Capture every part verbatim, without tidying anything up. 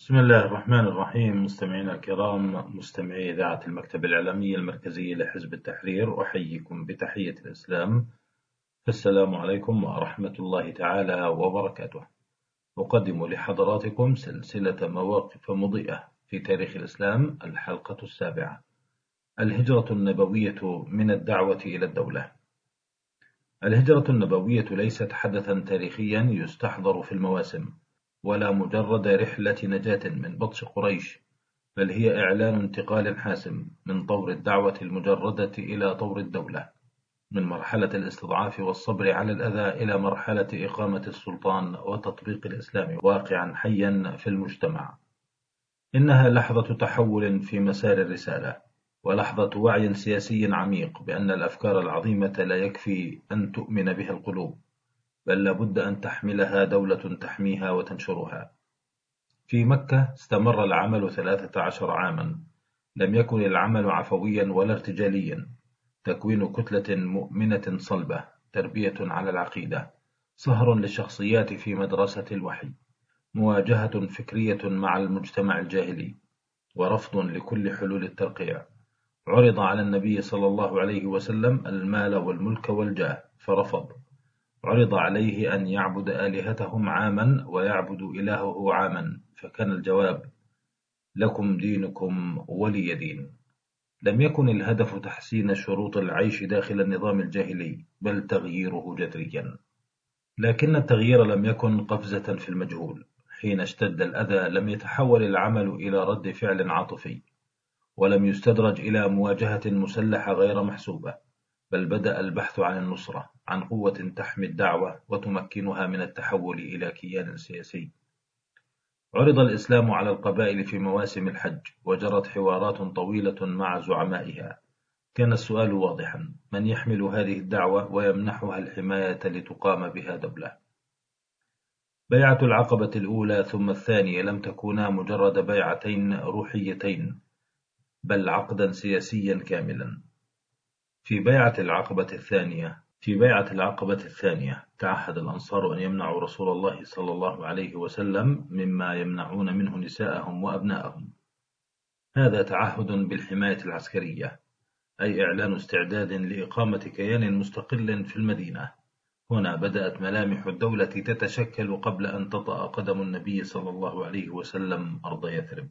بسم الله الرحمن الرحيم. مستمعينا الكرام، مستمعي إذاعة المكتب الإعلامي المركزي لحزب التحرير، أحييكم بتحية الإسلام. السلام عليكم ورحمة الله تعالى وبركاته. أقدم لحضراتكم سلسلة مواقف مضيئة في تاريخ الإسلام، الحلقة السابعة: الهجرة النبوية من الدعوة إلى الدولة. الهجرة النبوية ليست حدثا تاريخيا يستحضر في المواسم، ولا مجرد رحلة نجاة من بطش قريش، بل هي إعلان انتقال حاسم من طور الدعوة المجردة إلى طور الدولة، من مرحلة الاستضعاف والصبر على الأذى إلى مرحلة إقامة السلطان وتطبيق الإسلام واقعا حيا في المجتمع. إنها لحظة تحول في مسار الرسالة، ولحظة وعي سياسي عميق بأن الأفكار العظيمة لا يكفي أن تؤمن بها القلوب، بل لابد أن تحملها دولة تحميها وتنشرها. في مكة استمر العمل ثلاثة عشر عاما. لم يكن العمل عفويا ولا ارتجاليا، تكوين كتلة مؤمنة صلبة، تربية على العقيدة، سهر للشخصيات في مدرسة الوحي، مواجهة فكرية مع المجتمع الجاهلي، ورفض لكل حلول الترقيع. عرض على النبي صلى الله عليه وسلم المال والملك والجاه فرفض. عرض عليه أن يعبد آلهتهم عاما ويعبد إلهه عاما، فكان الجواب: لكم دينكم ولي دين. لم يكن الهدف تحسين شروط العيش داخل النظام الجاهلي، بل تغييره جذريا. لكن التغيير لم يكن قفزة في المجهول. حين اشتد الأذى لم يتحول العمل إلى رد فعل عاطفي، ولم يستدرج إلى مواجهة مسلحة غير محسوبة، بل بدأ البحث عن النصرة، عن قوة تحمي الدعوة وتمكنها من التحول إلى كيان سياسي. عرض الإسلام على القبائل في مواسم الحج، وجرت حوارات طويلة مع زعمائها. كان السؤال واضحا: من يحمل هذه الدعوة ويمنحها الحماية لتقام بها دولة؟ بيعة العقبة الأولى ثم الثانية لم تكونا مجرد بيعتين روحيتين، بل عقدا سياسيا كاملا. في بيعة العقبة الثانية في بيعة العقبة الثانية تعهد الأنصار أن يمنعوا رسول الله صلى الله عليه وسلم مما يمنعون منه نساءهم وأبناءهم. هذا تعهد بالحماية العسكرية، أي إعلان استعداد لإقامة كيان مستقل في المدينة. هنا بدأت ملامح الدولة تتشكل قبل أن تطأ قدم النبي صلى الله عليه وسلم أرض يثرب.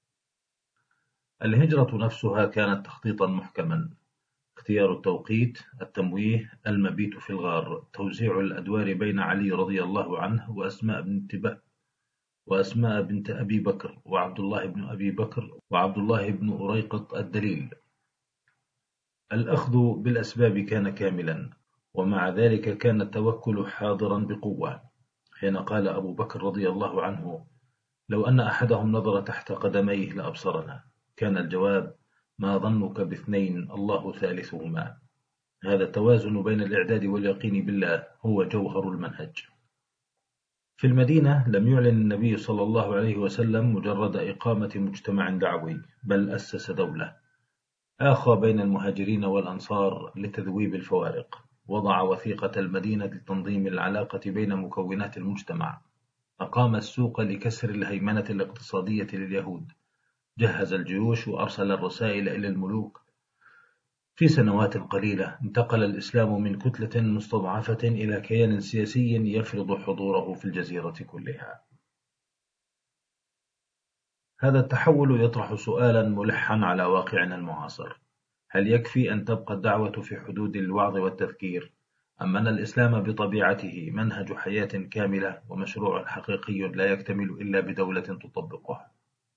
الهجرة نفسها كانت تخطيطا محكما: اختيار التوقيت، التمويه، المبيت في الغار، توزيع الأدوار بين علي رضي الله عنه وأسماء بنت ب... وأسماء بنت أبي بكر وعبد الله بن أبي بكر وعبد الله بن أريقط الدليل. الأخذ بالأسباب كان كاملا، ومع ذلك كان التوكل حاضرا بقوة. حين قال أبو بكر رضي الله عنه: لو أن أحدهم نظر تحت قدميه لأبصرنا، كان الجواب: ما ظنك باثنين الله ثالثهما. هذا التوازن بين الإعداد واليقين بالله هو جوهر المنهج. في المدينة لم يعلن النبي صلى الله عليه وسلم مجرد إقامة مجتمع دعوي، بل أسس دولة. آخى بين المهاجرين والأنصار لتذويب الفوارق، وضع وثيقة المدينة لتنظيم العلاقة بين مكونات المجتمع، أقام السوق لكسر الهيمنة الاقتصادية لليهود، جهز الجيوش وأرسل الرسائل إلى الملوك. في سنوات قليلة انتقل الإسلام من كتلة مستضعفة إلى كيان سياسي يفرض حضوره في الجزيرة كلها. هذا التحول يطرح سؤالا ملحا على واقعنا المعاصر: هل يكفي أن تبقى الدعوة في حدود الوعظ والتذكير، أم أن الإسلام بطبيعته منهج حياة كاملة ومشروع حقيقي لا يكتمل إلا بدولة تطبقه؟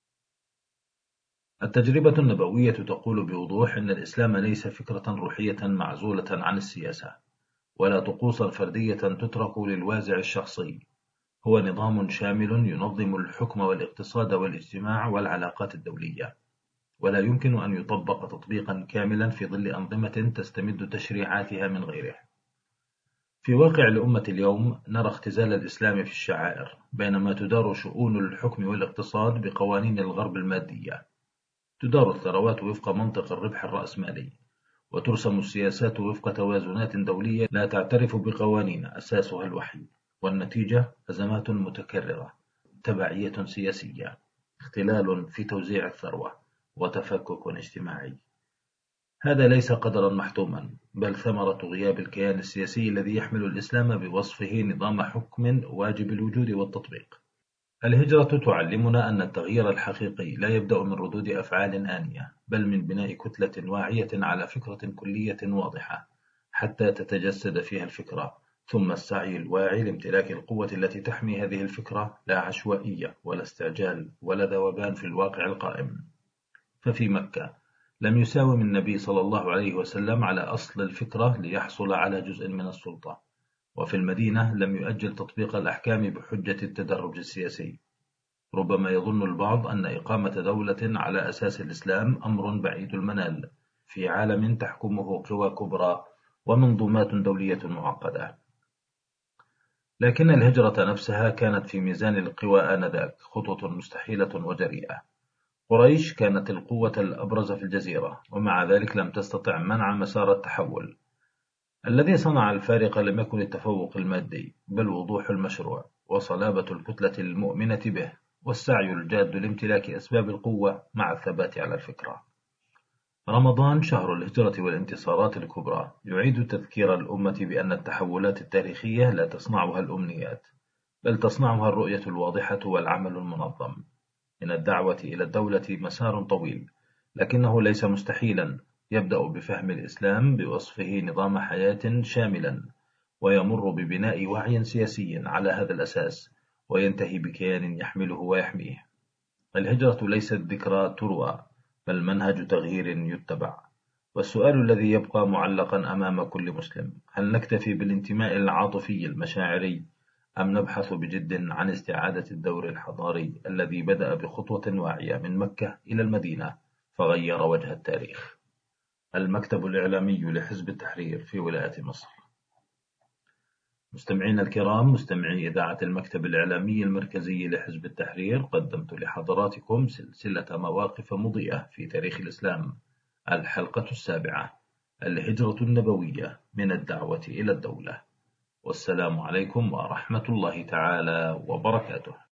التجربة النبوية تقول بوضوح أن الإسلام ليس فكرة روحية معزولة عن السياسة، ولا طقوسا فردية تترك للوازع الشخصي. هو نظام شامل ينظم الحكم والاقتصاد والاجتماع والعلاقات الدولية، ولا يمكن أن يطبق تطبيقا كاملا في ظل أنظمة تستمد تشريعاتها من غيره. في واقع الأمة اليوم نرى اختزال الإسلام في الشعائر، بينما تدار شؤون الحكم والاقتصاد بقوانين الغرب المادية. تدار الثروات وفق منطق الربح الرأسمالي، وترسم السياسات وفق توازنات دولية لا تعترف بقوانين أساسها الوحي، والنتيجة أزمات متكررة، تبعية سياسية. اختلال في توزيع الثروة وتفكك اجتماعي. هذا ليس قدرا محتوما، بل ثمرة غياب الكيان السياسي الذي يحمل الإسلام بوصفه نظام حكم واجب الوجود والتطبيق. الهجرة تعلمنا أن التغيير الحقيقي لا يبدأ من ردود أفعال آنية، بل من بناء كتلة واعية على فكرة كلية واضحة حتى تتجسد فيها الفكرة، ثم السعي الواعي لامتلاك القوة التي تحمي هذه الفكرة، لا عشوائية ولا استعجال ولا ذوبان في الواقع القائم. ففي مكة لم يساوم النبي صلى الله عليه وسلم على أصل الفكرة ليحصل على جزء من السلطة، وفي المدينة لم يؤجل تطبيق الأحكام بحجة التدرج السياسي. ربما يظن البعض أن إقامة دولة على أساس الإسلام أمر بعيد المنال في عالم تحكمه قوى كبرى ومنظومات دولية معقدة، لكن الهجرة نفسها كانت في ميزان القوى آنذاك خطوة مستحيلة وجريئة. قريش كانت القوة الأبرز في الجزيرة، ومع ذلك لم تستطع منع مسار التحول. الذي صنع الفارق لم يكن التفوق المادي، بل وضوح المشروع وصلابة الكتلة المؤمنة به، والسعي الجاد لامتلاك أسباب القوة مع الثبات على الفكرة. رمضان شهر الهجرة والانتصارات الكبرى يعيد تذكير الأمة بأن التحولات التاريخية لا تصنعها الأمنيات، بل تصنعها الرؤية الواضحة والعمل المنظم. من الدعوة إلى الدولة مسار طويل، لكنه ليس مستحيلا. يبدأ بفهم الإسلام بوصفه نظام حياة شاملا، ويمر ببناء وعي سياسي على هذا الأساس، وينتهي بكيان يحمله ويحميه. الهجرة ليست ذكرى تروى، بل منهج تغيير يتبع. والسؤال الذي يبقى معلقا أمام كل مسلم: هل نكتفي بالانتماء العاطفي المشاعري، أم نبحث بجد عن استعادة الدور الحضاري الذي بدأ بخطوة واعية من مكة إلى المدينة فغير وجه التاريخ؟ المكتب الإعلامي لحزب التحرير في ولاية مصر. مستمعينا الكرام، مستمعي إذاعة المكتب الإعلامي المركزي لحزب التحرير، قدمت لحضراتكم سلسلة مواقف مضيئة في تاريخ الإسلام، الحلقة السابعة: الهجرة النبوية من الدعوة إلى الدولة. والسلام عليكم ورحمة الله تعالى وبركاته.